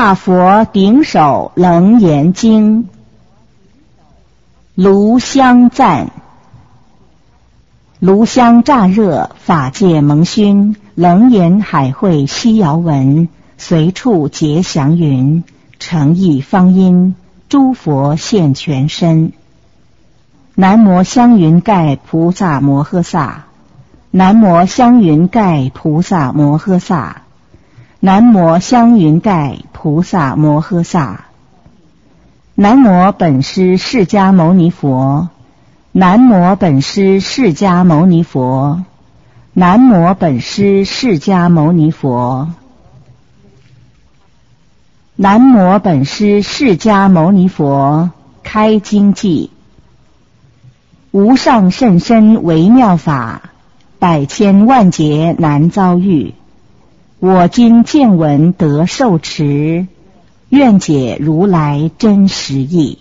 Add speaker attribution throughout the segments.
Speaker 1: 大佛顶首楞严经，炉香赞。炉香乍热，法界蒙熏，楞严海会西遥闻，随处结祥云，诚意方音，诸佛现全身。南无香云盖菩萨摩诃萨，南无香云盖菩萨摩诃萨，南无香云盖菩萨摩诃萨。南无本师释迦牟尼佛，南无本师释迦牟尼佛，南无本师释迦牟尼佛，南无本师释迦牟尼佛。开经偈：无上甚深微妙法，百千万劫难遭遇。我今见闻得受持，愿解如来真实义。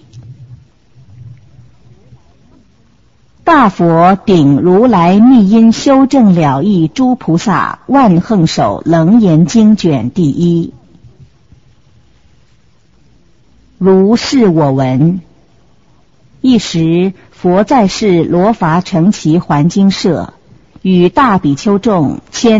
Speaker 1: 大佛顶如来密因修正了义诸菩萨万横首楞严经卷第一。如是我闻。一时，佛在世罗伐城祇还经舍，与大比丘众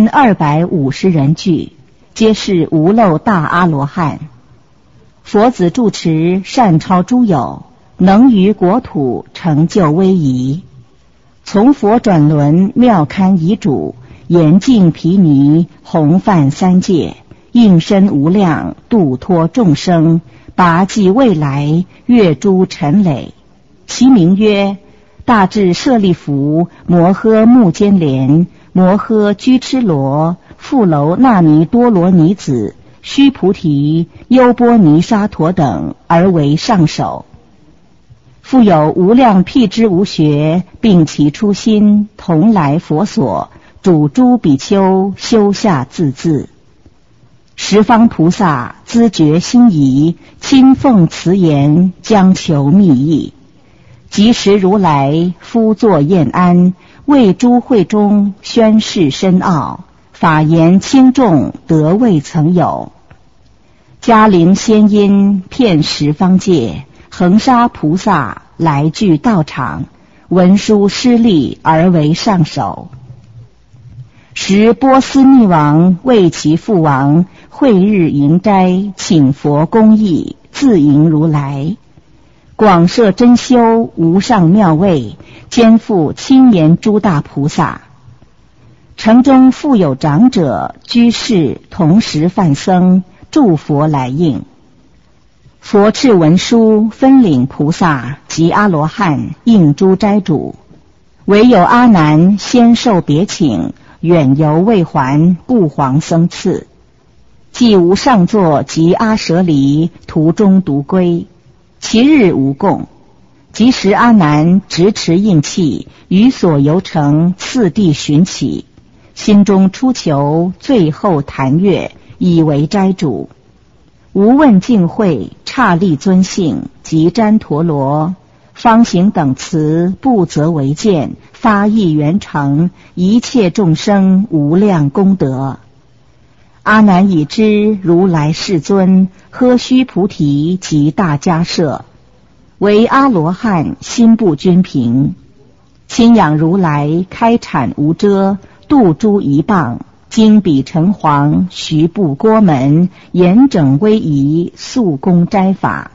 Speaker 1: 1250人聚，皆是无漏大阿罗汉。佛子住持善超诸有，能于国土成就威仪。从佛转轮妙堪遗主，严净毗尼，弘范三界，应身无量，度脱众生，拔济未来，越诸尘累。其名曰大智舍利弗、摩诃目犍连、摩诃居痴罗、富楼那弥多罗尼子、须菩提、优波尼沙陀等，而为上首。复有无量辟支无学，并其初心，同来佛所，主诸比丘修下自恣。十方菩萨资觉心仪，亲奉慈言，将求密意。即时如来夫作宴安，为诸会中宣示深奥，法言轻重得未曾有。嘉陵仙音遍十方界，恒沙菩萨来具道场，文殊师利而为上首。时波斯匿王为其父王，会日迎斋，请佛公义，自迎如来。广设真修无上妙位，兼复亲言诸大菩萨。城中复有长者居士同时梵僧，祝佛来应。佛敕文书，分领菩萨及阿罗汉应诸斋主，唯有阿难先受别请，远游未还，故黄僧赐。既无上座及阿舍离，途中独归。其日无供，即时阿难执持应器，于所游城次第寻起，心中初求，最后谈悦，以为斋主。无问净慧，刹利尊姓及旃陀罗，方行等词，不择为见，发意圆成，一切众生无量功德。阿难已知如来世尊，呵须菩提及大迦舍，为阿罗汉心不均平，亲仰如来开阐无遮，度诸一棒，经比城隍，徐布郭门，严整威仪，速攻斋法。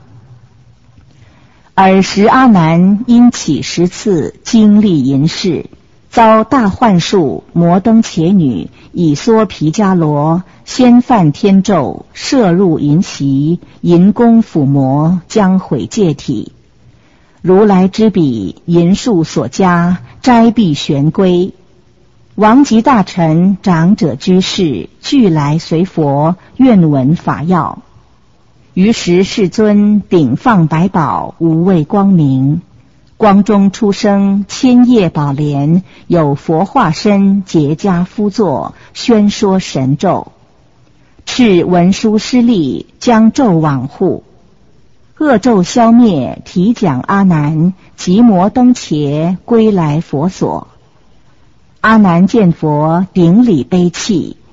Speaker 1: 尔时阿难因起10次经历淫事，遭大幻术摩登伽女以梭毗迦罗先犯天咒，摄入淫习，淫功腐魔，将毁戒体。如来知彼淫术所加，斋必旋归。王及大臣、长者居士俱来随佛，愿闻法要。于时世尊顶放百宝，无畏光明。光中出生千叶宝莲，有佛化身结跏趺坐，宣说神咒。敕文殊师利将咒往护，恶咒消灭，提讲阿难即摩登伽归来佛所。阿难见佛顶礼悲泣，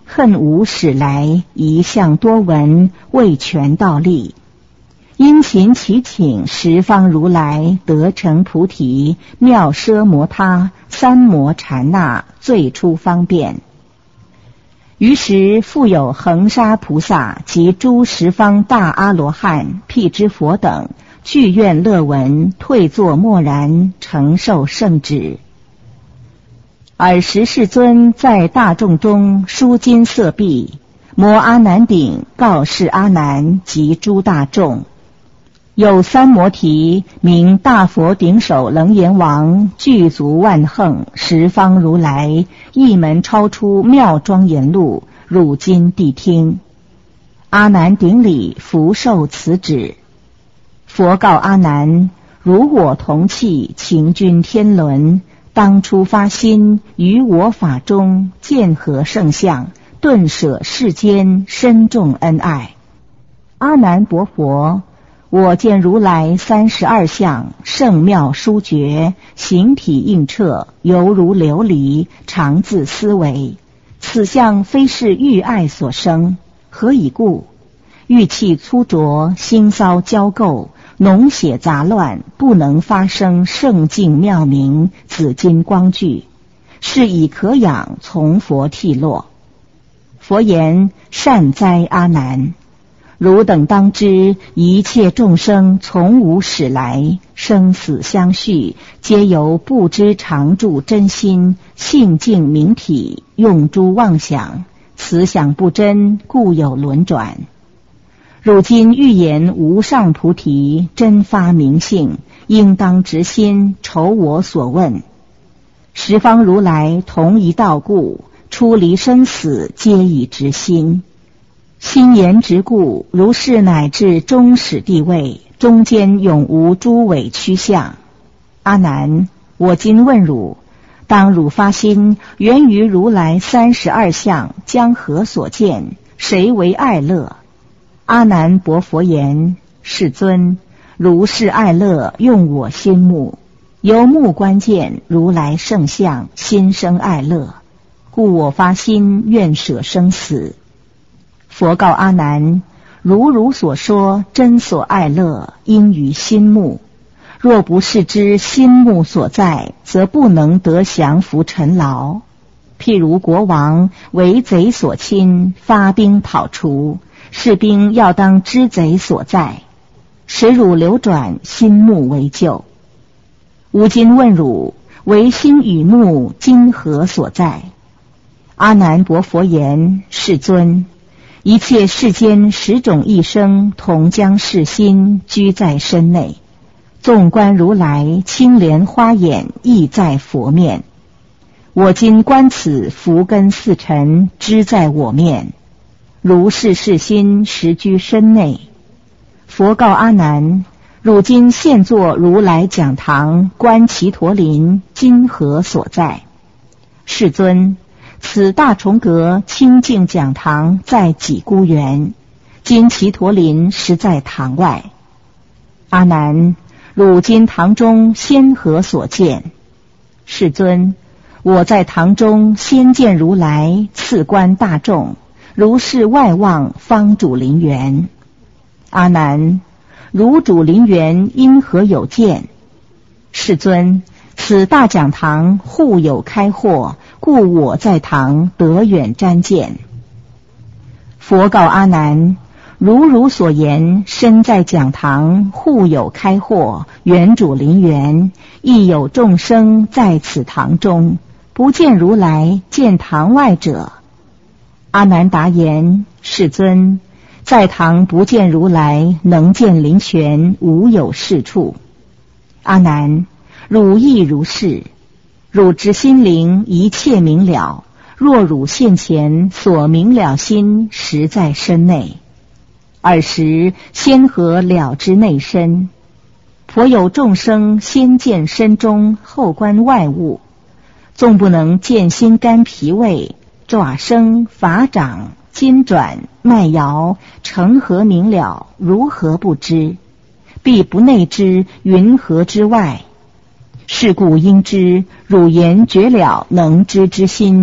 Speaker 1: 恨无始来，一向多闻，未全道力。殷勤祈请十方如来，得成菩提，妙奢摩他，三摩禅那，最初方便。于时复有恒沙菩萨及诸十方大阿罗汉、辟支佛等，具愿乐闻，退坐默然，承受圣旨。尔时世尊在大众中舒金色臂，摩阿难顶告示阿难及诸大众。有三摩提名大佛顶首楞严王，具足万横，十方如来，一门超出妙庄严路，汝今谛听。阿难顶礼，福受此旨。佛告阿难：如我同契，情君天伦，当初发心，于我法中见合圣相，顿舍世间，深重恩爱。阿难薄佛，我见如来32相，圣妙殊绝，形体映彻，犹如琉璃，常自思维，此相非是欲爱所生，何以故？欲气粗浊，心骚交垢，脓血杂乱，不能发生圣境妙明，紫金光具，是以可养，从佛剃落。佛言：善哉阿难，汝等当知，一切众生从无始来，生死相续，皆由不知常住真心，性净明体，用诸妄想，此想不真，故有轮转。汝今欲言无上菩提，真发明性，应当直心，酬我所问。十方如来同一道故，出离生死，皆以直心。心言直故，如是乃至终始地位，中间永无诸委屈相。阿难，我今问汝，当汝发心，源于如来32相，将何所见？谁为爱乐？阿难薄佛言：世尊，如是爱乐，用我心目，由目观见如来圣相，心生爱乐，故我发心，愿舍生死。佛告阿难：如汝所说，真所爱乐，应于心目。若不是知心目所在，则不能得降伏尘劳。譬如国王为贼所侵，发兵讨除，士兵要当知贼所在，使汝流转，心目为救。吾今问汝，唯心与目今何所在？阿难薄佛言：世尊，一切世间10种异生，同将是心居在身内。纵观如来，青莲花眼，亦在佛面。我今观此福根4尘，知在我面。如是世心，实居身内。佛告阿难：汝今现作如来讲堂，观其陀林，今何所在？世尊，此大重阁清净讲堂在己孤园，今其陀林实在堂外。阿难，汝今堂中先何所见？世尊，我在堂中先见如来，次观大众，如是外望，方主林园。阿难，如主林园，因何有见？世尊，此大讲堂户有开豁，故我在堂得远瞻见。佛告阿难：如汝所言，身在讲堂，户有开豁，园主林园，亦有众生在此堂中，不见如来，见堂外者。阿难答言：世尊，在堂不见如来，能见林泉，无有是处。阿难，汝亦如是。汝之心灵一切明了，若汝现前所明了心，实在身内。尔时先何了知内身？颇有众生先见身中，后观外物，纵不能见心肝脾胃、爪生、法掌、筋转、脉摇，成何明了？如何不知？必不内知，云何之外？是故应知，汝言绝了能知之心，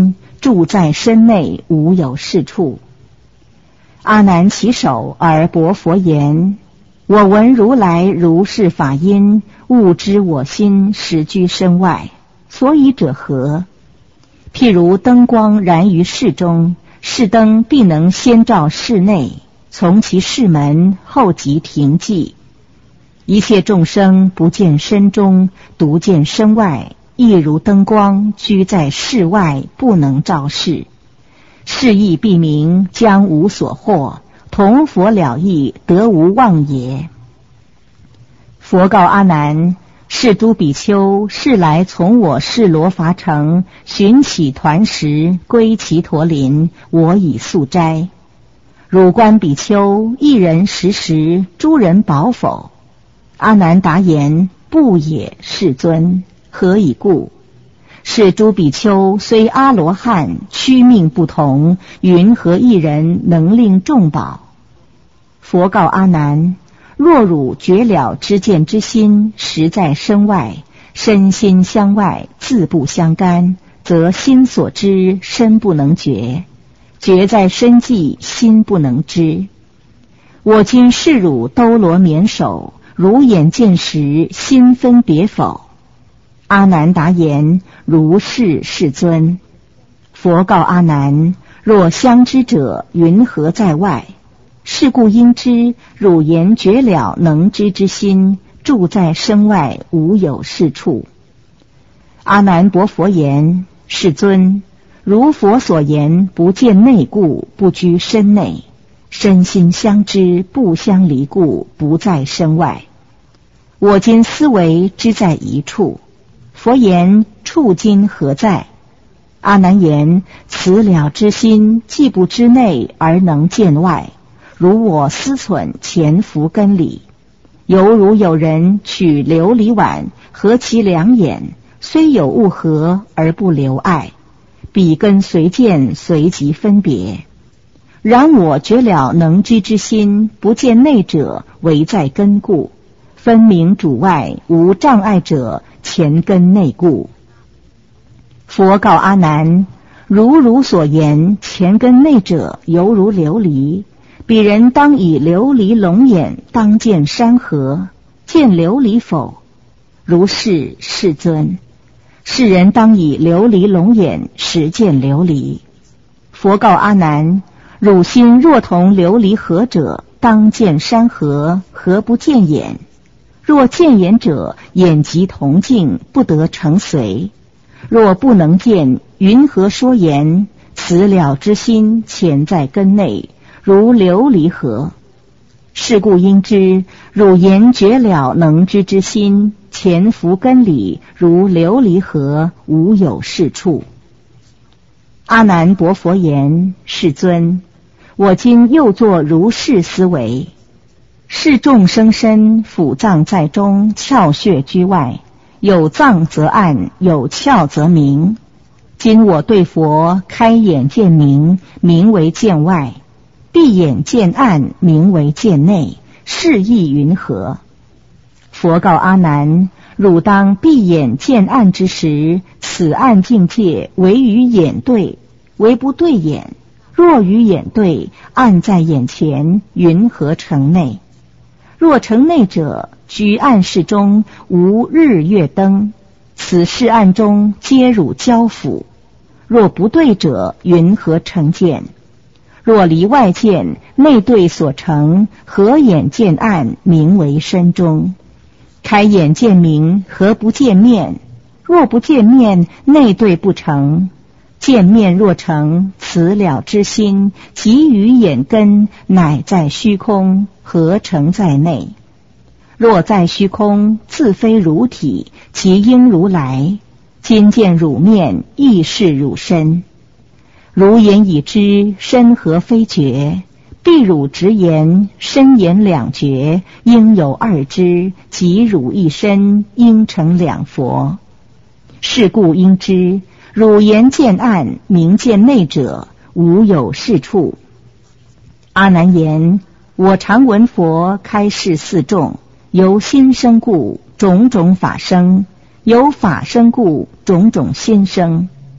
Speaker 1: 住在身内，无有是处。阿难起手而薄佛言：我闻如来如是法音，悟知我心实居身外，所以者何？譬如灯光燃于室中，室灯必能先照室内，从其室门，后即停寂。一切众生不见身中，独见身外，亦如灯光居在室外，不能照室。是亦必明，将无所获，同佛了义，得无妄也。佛告阿难：是诸比丘是来从我示罗伐城，寻起团食，归其陀林，我已素斋。汝观比丘，一人食时，诸人饱否？阿难答言：不也，世尊。何以故？是诸比丘虽阿罗汉，躯命不同，云何一人能令众饱？佛告阿难：若汝觉了知见之心，实在身外，身心相外，自不相干，则心所知，身不能觉；觉在身际，心不能知。我今示汝兜罗绵手，汝眼见时，心分别否？阿难答言：如是，世尊。佛告阿难：若相知者，云何在外？是故应知，汝言觉了能知之心，住在身外，无有是处。阿难薄佛言：世尊，如佛所言，不见内故，不居身内，身心相知，不相离故，不在身外。我今思维知在一处。佛言：处今何在？阿难言：此了之心，既不知内而能见外，如我思忖潜伏根理，犹如有人取琉璃碗，合其两眼，虽有物合而不留碍，彼根随见，随即分别。然我觉了能知之心，不见内者，唯在根故，分明主外，无障碍者，前根内故。佛告阿难：如汝所言，前根内者犹如琉璃，彼人当以琉璃笼眼，当见山河，见琉璃否？如是，世尊。世人当以琉璃笼眼，实见琉璃。佛告阿难：汝心若同琉璃合者，当见山河，何不见眼？若见眼者，眼即同镜，不得成随。若不能见，云何说言？此了之心，潜在根内，如琉璃河。是故应知，汝言觉了能知之心，潜伏根里，如琉璃河，无有是处。阿难薄佛言：世尊，我今又作如是思维。是众生身，腑脏在中，窍穴居外，有脏则暗，有窍则明。今我对佛开眼见明，名为见外；闭眼见暗，名为见内，是意云何？佛告阿难：汝当闭眼见暗之时，此暗境界唯与眼对，唯不对眼。若与眼对，暗在眼前，云何成内？若成内者，居暗室中，无日月灯，此室暗中皆汝交辅。若不对者，云何成见？若离外见，内对所成，合眼见暗，名为身中。开眼见明，何不见面？若不见面，内对不成。见面若成，此了之心，即于眼根，乃在虚空，何成在内？若在虚空，自非汝体，其应如来。今见汝面，亦是汝身。如言已知，身何非觉？必汝直言，身言两觉，应有二知，即汝一身，应成两佛。是故应知，汝言见暗，明见内者，无有是处。阿难言：我常闻佛开示四众，由心生故，种种法生；由法生故，种种心生。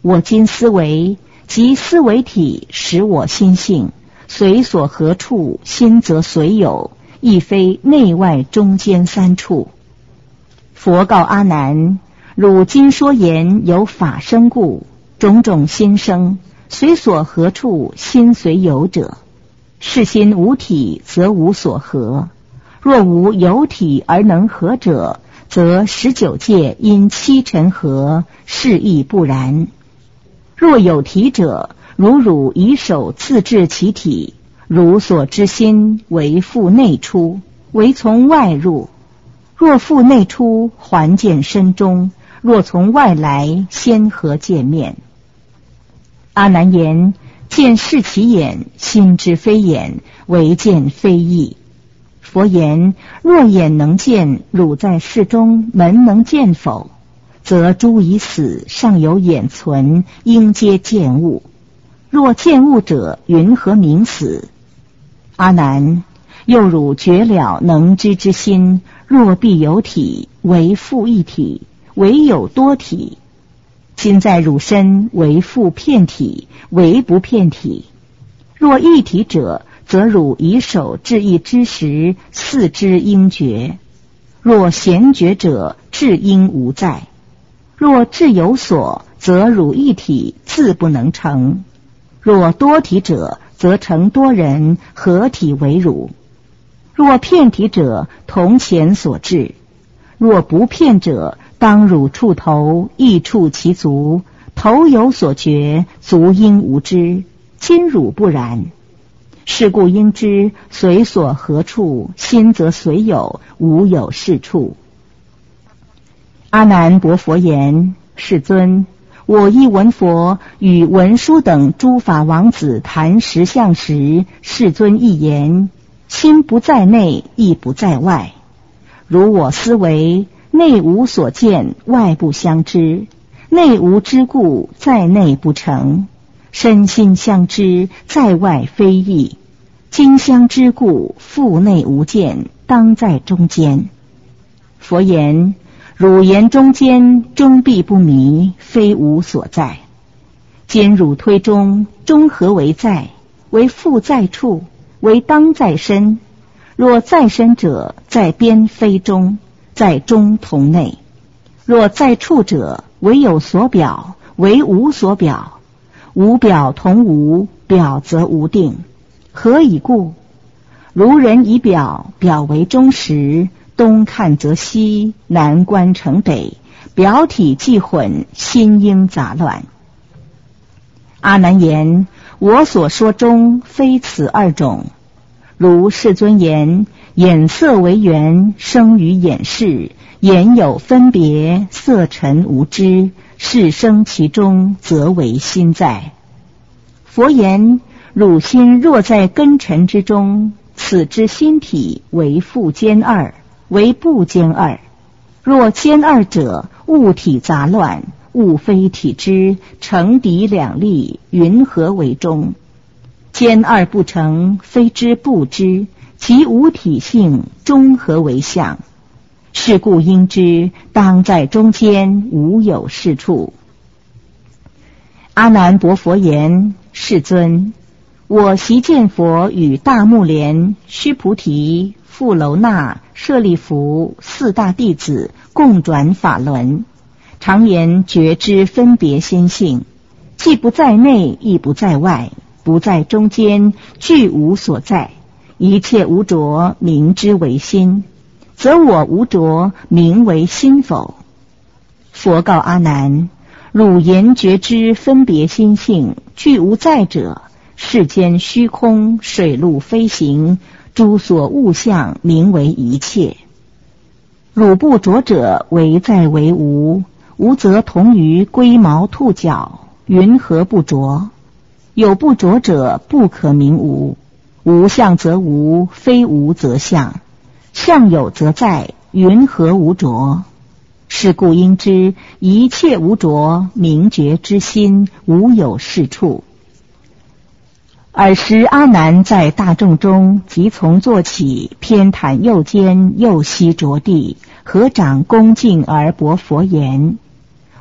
Speaker 1: 我今思维，即思维体使我心性，随所何处，心则随有，亦非内外中间三处。佛告阿难：汝今说言有法生故，种种心生，随所何处，心随有者。是心无体，则无所合。若无有体而能合者，则19界因七尘合，是亦不然。若有体者，如汝以手自治其体，汝所知心为复内出，为从外入。若复内出，还见身中；若从外来，先合见面。阿难言：见是其眼，心之非眼，唯见非义。佛言：若眼能见，汝在世中门能见否？则诸已死，尚有眼存，应皆见物。若见物者，云何名死？阿难，又汝觉了能知之心，若必有体，为复一体，唯有多体。今在汝身，为复片体，为不片体。若一体者，则汝以手至一之时，四肢应觉；若闲觉者，智应无在。若智有所，则汝一体自不能成；若多体者，则成多人，合体为汝。若片体者，同前所至；若不片者，当汝触头，亦触其足，头有所觉，足应无知。今汝不然。是故应知，随所何处，心则随有，无有是处。阿难薄佛言：世尊，我亦闻佛与文殊等诸法王子谈实相时，世尊一言：心不在内，亦不在外。如我思维，内无所见，外不相知；内无知故，在内不成。身心相知，在外非异。今相知故，腹内无见，当在中间。佛言：汝言中间，终必不迷，非无所在。今汝推中，中何为在？为复在处，为当在身。若在身者，在边非中，在中同内。若在处者，唯有所表，为无所表。无表同无，表则无定。何以故？如人以表，表为中实，东看则西，南观成北，表体既混，心应杂乱。阿难言：我所说中，非此二种。如世尊言：眼色为缘，生于眼识，眼有分别，色尘无知，是生其中，则为心在。佛言：汝心若在根尘之中，此之心体为复兼二，为不兼二。若兼二者，物体杂乱，物非体之，成敌两立，云何为中？兼二不成，非知不知，其无体性，中何为相？是故应知，当在中间，无有是处。阿难薄佛言：世尊，我习见佛与大目连、须菩提、富楼那、舍利弗四大弟子共转法轮，常言觉知分别心性，既不在内，亦不在外，不在中间，俱无所在，一切无着，名之为心，则我无着，名为心否？佛告阿难：汝言觉知分别心性，俱无在者，世间虚空，水陆飞行，诸所物象，名为一切。汝不着者，为在为无，无则同于龟毛兔角，云何不着？有不着者，不可名无。无相则无，非无则相。相有则在，云何无着？是故应知，一切无着，明觉之心，无有是处。尔时阿难在大众中，即从坐起，偏袒右肩，右膝着地，合掌恭敬而薄佛言：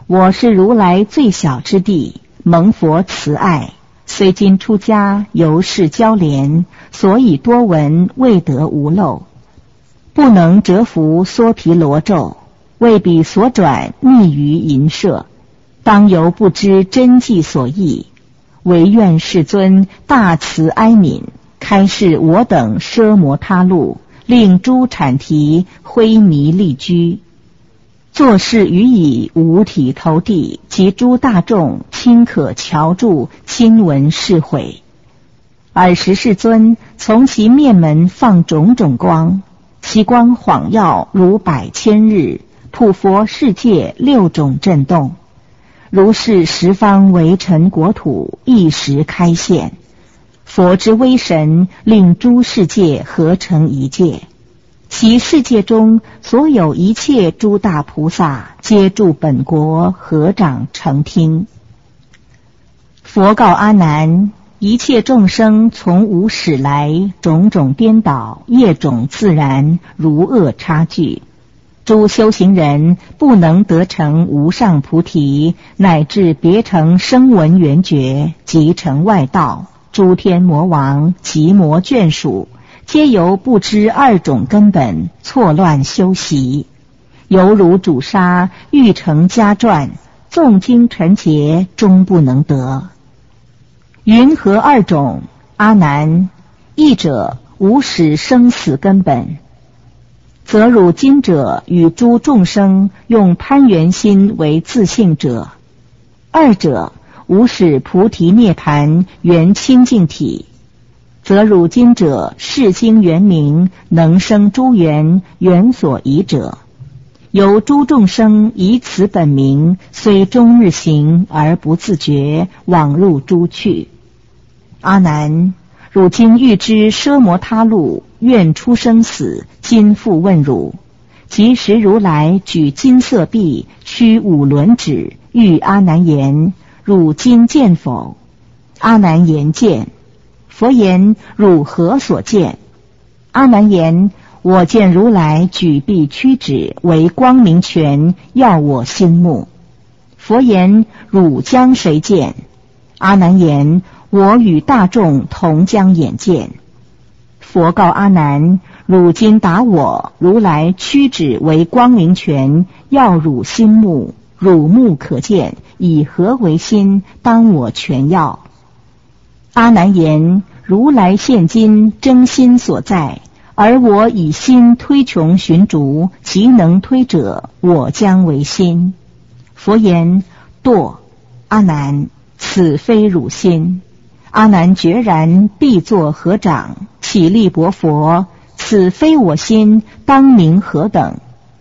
Speaker 1: 我是如来最小之地，蒙佛慈爱，虽今出家，犹是交连，所以多闻未得无漏，不能折服娑毗罗咒，为彼所转，溺于淫舍，当犹不知真迹所忆，唯愿世尊大慈哀悯，开示我等奢摩他路，令诸阐提灰迷利居，作事予以五体投地，及诸大众亲可瞧住，亲闻是悔。尔时世尊从其面门放种种光，其光晃耀如百千日，普佛世界六种震动，如是十方围尘国土一时开现，佛之威神令诸世界合成一界，其世界中所有一切诸大菩萨皆住本国，合掌成听。佛告阿难，一切众生从无始来，种种颠倒，业种自然，如恶差距，诸修行人不能得成无上菩提，乃至别成声闻缘觉，即成外道，诸天魔王及魔眷属，皆由不知二种根本，错乱修习，犹如主杀，欲成家传，诵经陈劫，终不能得。云何二种？阿难，一者无始生死根本，则汝今者与诸众生用攀缘心为自性者；二者无始菩提涅盘缘清净体，则汝今者世经圆明，能生诸缘，缘所宜者，由诸众生以此本名，虽终日行而不自觉，往入诸趣。阿难，汝今欲知奢摩他路，愿出生死，今复问汝。即时如来举金色臂，屈五轮指，欲阿难言：汝今见否？阿难言见。佛言：汝何所见？阿难言：我见如来举臂屈指，为光明泉，耀我心目。佛言：汝将谁见？阿难言：我与大众同将眼见。佛告阿难：汝今答我，如来屈指为光明泉，耀汝心目，汝目可见，以何为心？当我全耀。阿难言：如来现今真心所在，而我以心推穷寻逐，其能推者，我将为心。佛言：堕！阿难，此非汝心。阿难决然必作合掌，起立薄佛：此非我心，当名何等？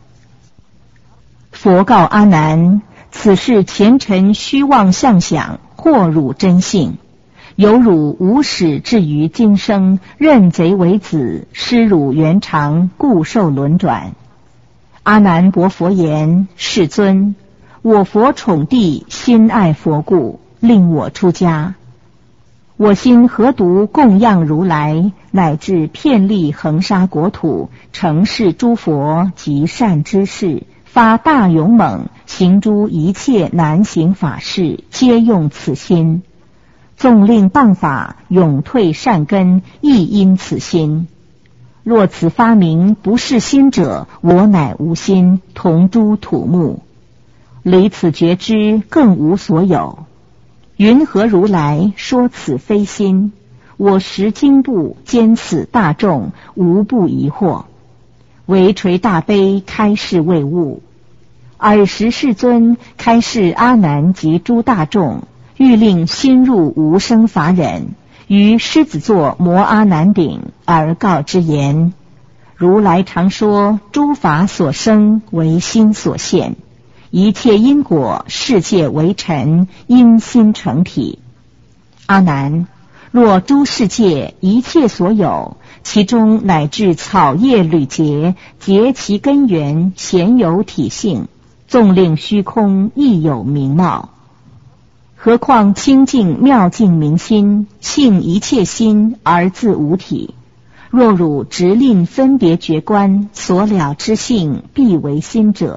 Speaker 1: 佛告阿难：此是前尘虚妄相想，惑汝真性。有汝无始至于今生，认贼为子，失汝元常，故受轮转。阿难薄佛言：世尊，我佛宠弟，心爱佛故，令我出家。我心何独供养如来，乃至遍历恒沙国土，承事诸佛及善知识，发大勇猛，行诸一切难行法事，皆用此心。纵令谤法，永退善根，亦因此心。若此发明不是心者，我乃无心，同诸土木。离此觉知，更无所有。云何如来说此非心？我识经部，兼此大众，无不疑惑。唯垂大悲，开示未悟。尔时世尊开示阿难及诸大众，欲令心入无生法忍，于狮子座摩阿难顶，而告之言：如来常说，诸法所生为心所现，一切因果，世界为尘，因心成体。阿难，若诸世界一切所有，其中乃至草叶缕节，结其根源，显有体性，纵令虚空，亦有名貌。何况清净妙净明心，性一切心而自无体。若汝直令分别觉观，所了之性必为心者，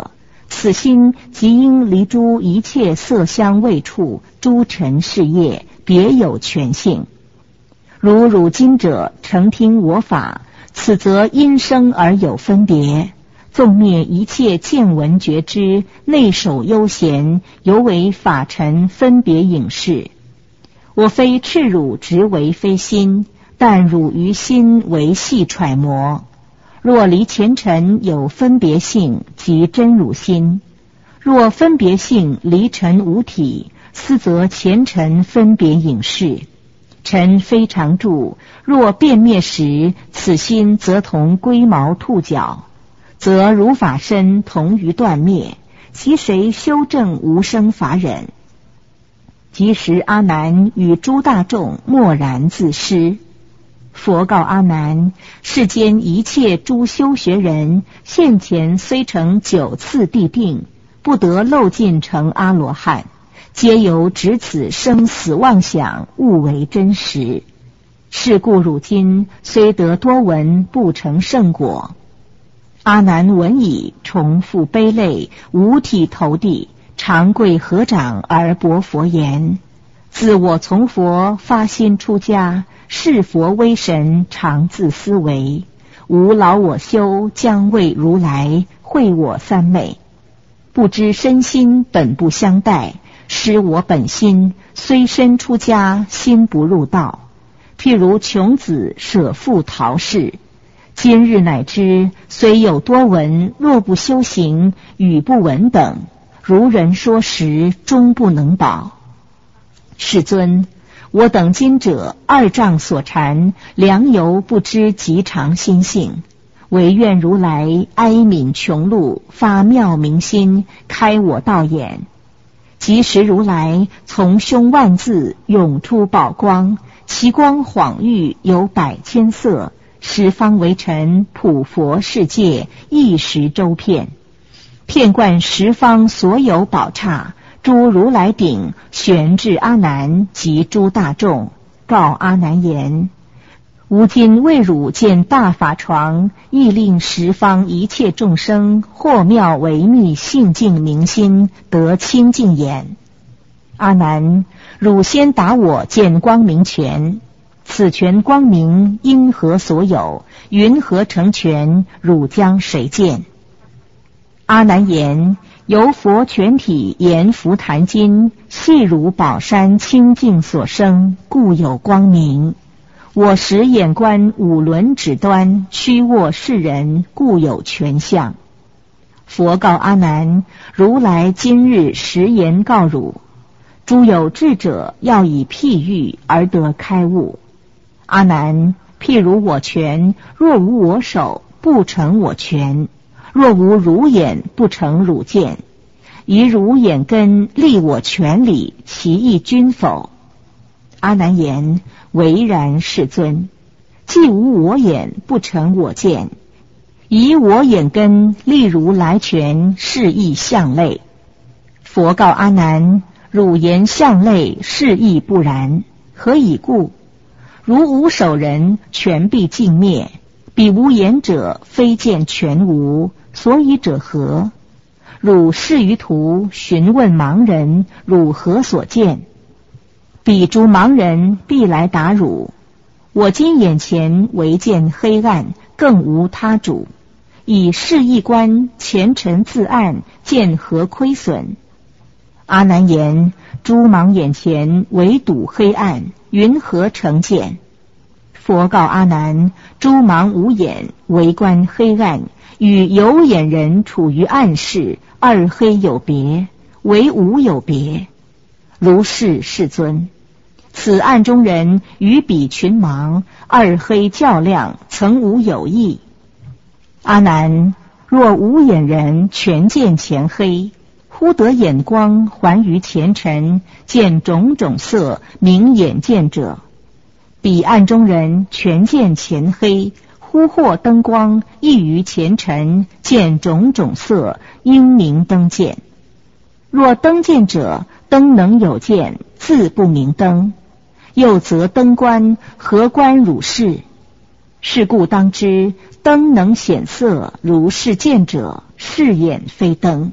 Speaker 1: 此心即应离诸一切色香味触诸尘事业，别有全性。如汝今者诚听我法，此则因生而有分别，纵灭一切见闻觉知，内守悠闲，犹为法尘分别影视。我非斥汝直为非心，但汝于心为细揣摩。若离前尘有分别性，即真汝心；若分别性离尘无体，斯则前尘分别影视。尘非常住，若变灭时，此心则同龟毛兔角，则如法身同于断灭，其谁修正无生法忍？即时阿难与诸大众默然自失。佛告阿难：世间一切诸修学人，现前虽成9次地定，不得漏尽成阿罗汉，皆由执此生死妄想，误为真实。是故汝今虽得多闻，不成圣果。阿难闻已，重复悲泪，五体投地，长跪合掌而薄佛言：自我从佛发心出家，是佛威神，常自思维，吾劳我修，将为如来会我三昧。不知身心本不相待，失我本心，虽身出家，心不入道。譬如穷子舍父逃世，今日乃知，虽有多闻，若不修行，语不闻等，如人说时，终不能保。世尊，我等今者2障所缠，良由不知极常心性，唯愿如来哀悯穷路，发妙明心，开我道眼。即时如来从胸万字涌出宝光，其光晃喻有100千色，十方为尘普佛世界，一时周遍，遍贯十方所有宝刹。诸如来顶悬至阿难及诸大众，告阿难言：吾今为汝见大法床，亦令十方一切众生或妙为密性净明心，得清净眼。阿难，汝先达我见光明权，此权光明因何所有？云何成权？汝将谁见？阿难言：由佛全体言佛坛经，细如宝山清净所生，故有光明。我时眼观5轮指端，屈卧世人，故有全相。佛告阿难：如来今日实言告汝，诸有智者要以譬喻而得开悟。阿难，譬如我拳，若无我手，不成我拳；若无汝眼，不成汝见。以汝眼根立我拳理，其意均否？阿难言：唯然，世尊。既无我眼，不成我见。以我眼根立如来拳，是亦相类。佛告阿难：汝言相类，是亦不然。何以故？如无手人，拳必尽灭；彼无眼者，非见拳无，所以者何？汝视于途，询问盲人，汝何所见？彼诸盲人必来答汝：我今眼前唯见黑暗，更无他主。以是一观，前尘自暗，见何亏损？阿难言：诸盲眼前唯睹黑暗，云何成见？佛告阿难：诸盲无眼，唯观黑暗，与有眼人处于暗室，二黑有别，唯无有别。如是，世尊。此暗中人与彼群盲，二黑较量，曾无有异。阿难，若无眼人全见前黑，忽得眼光还于前尘，见种种色，明眼见者。彼暗中人全见前黑，忽获灯光，异于前尘，见种种色，应明灯见。若灯见者，灯能有见，自不明灯。又则灯观，何观汝是？是故当知，灯能显色，如是见者，是眼非灯。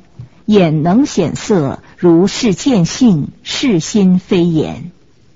Speaker 1: 眼能显色，如是见性，是心非眼。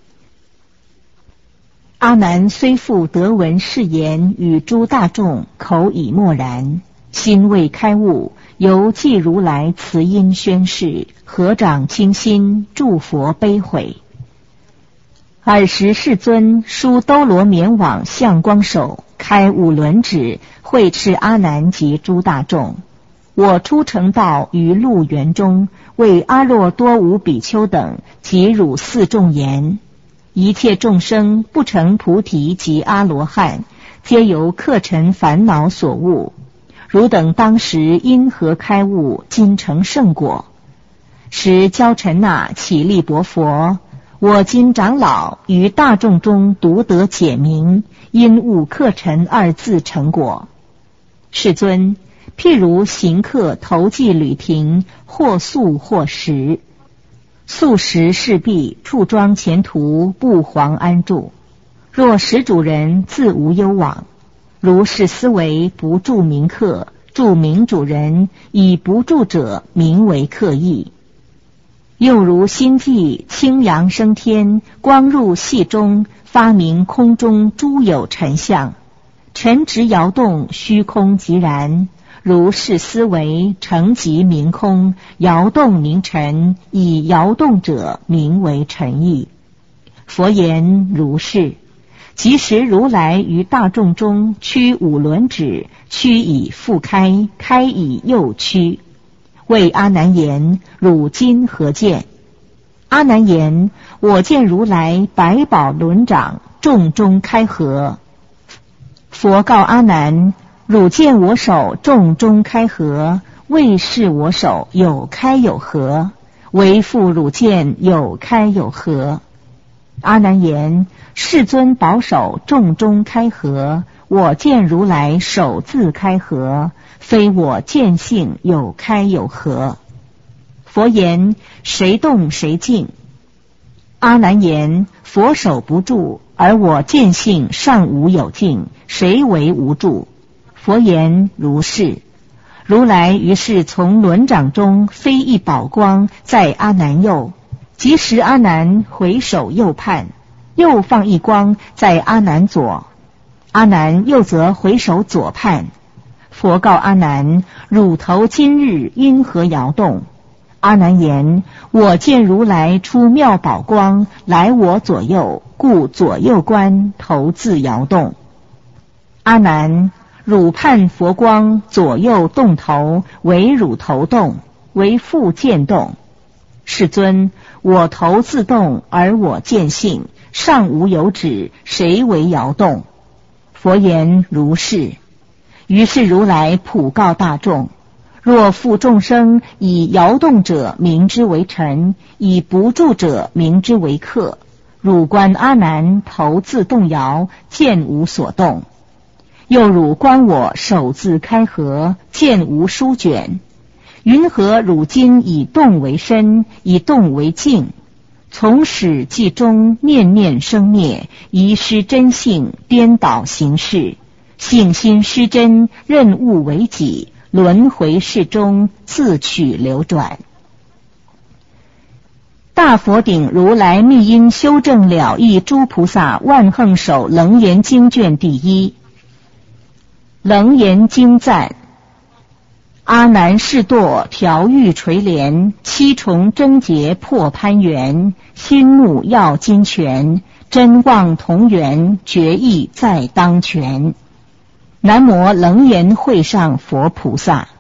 Speaker 1: 阿难虽复得闻是言，与诸大众口已默然，心未开悟，犹记如来慈音宣示，合掌倾心，祝佛悲悔。尔时世尊书兜罗绵网相光手，开五轮指，会斥阿难及诸大众。我出成道于路园中，为阿耨多无比丘等及汝四众言：一切众生不成菩提及阿罗汉，皆由客尘烦恼所误。汝等当时因何开悟，今成圣果？时娇嗔那起立薄佛：我今长老于大众中独得解明，因悟客尘二字成果。世尊，譬如行客投寄旅亭，或宿或食，宿食事毕，处庄前途，不遑安住。若食主人自无忧往，如是思维，不住名客，住名主人，以不住者名为客意。又如心际清阳升天，光入隙中，发明空中诸有尘相，尘直摇动，虚空即然。如是思维，成即明空，摇动名尘，以摇动者名为尘意。佛言如是。即时如来于大众中屈五轮指，屈以复开，开以又屈。谓阿难言：汝今何见？阿难言：我见如来百宝轮掌，众中开合。佛告阿难：汝见我手众中开合，未是我手有开有合，唯复汝见有开有合。阿难言：世尊宝手众中开合，我见如来手自开合，非我见性有开有合。佛言：谁动谁静？阿难言：佛手不住，而我见性尚无有静，谁为无住？佛言：如是。如来于是从轮掌中飞一宝光，在阿难右。即时阿难回首右盼，又放一光在阿难左。阿难又则回首左盼。佛告阿难：汝头今日因何摇动？阿难言：我见如来出妙宝光，来我左右，故左右观，头自摇动。阿难：汝盼佛光左右动头，唯汝头动，唯复见动。世尊，我头自动，而我见性，尚无有指，谁为摇动？佛言：如是。于是如来普告大众：若复众生以摇动者名之为尘，以不住者名之为客。汝观阿难头自动摇，见无所动。又汝观我手自开合，见无书卷。云何汝今以动为身，以动为静？从始即终，念念生灭，遗失真性，颠倒行事，性心失真，任物为己，轮回世中，自取流转。大佛顶如来密因修正了义诸菩萨万横手楞严经卷第一。楞严经赞：阿难示堕调御垂帘，七重贞洁破攀缘，心目要金泉，真妄同源，决意在当权。南无楞严会上佛菩萨。